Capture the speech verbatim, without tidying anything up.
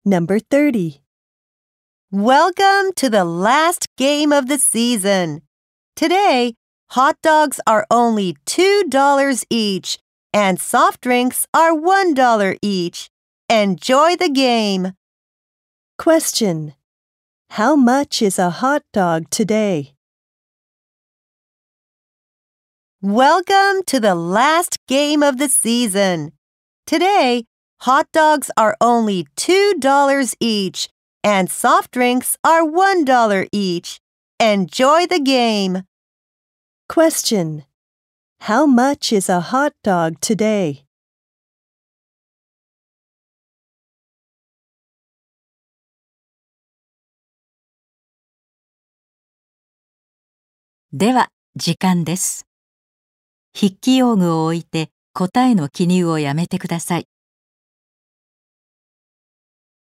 Number thirty. Welcome to the last game of the season. Today, hot dogs are only two dollars each and soft drinks are one dollar each. Enjoy the game. Question. How much is a hot dog today? Welcome to the last game of the season. Today, hot dogs are only two dollars each and soft drinks are one dollar each. Enjoy the game. Question. How much is a hot dog today? では、時間です。筆記用具を置いて答えの記入をやめてください。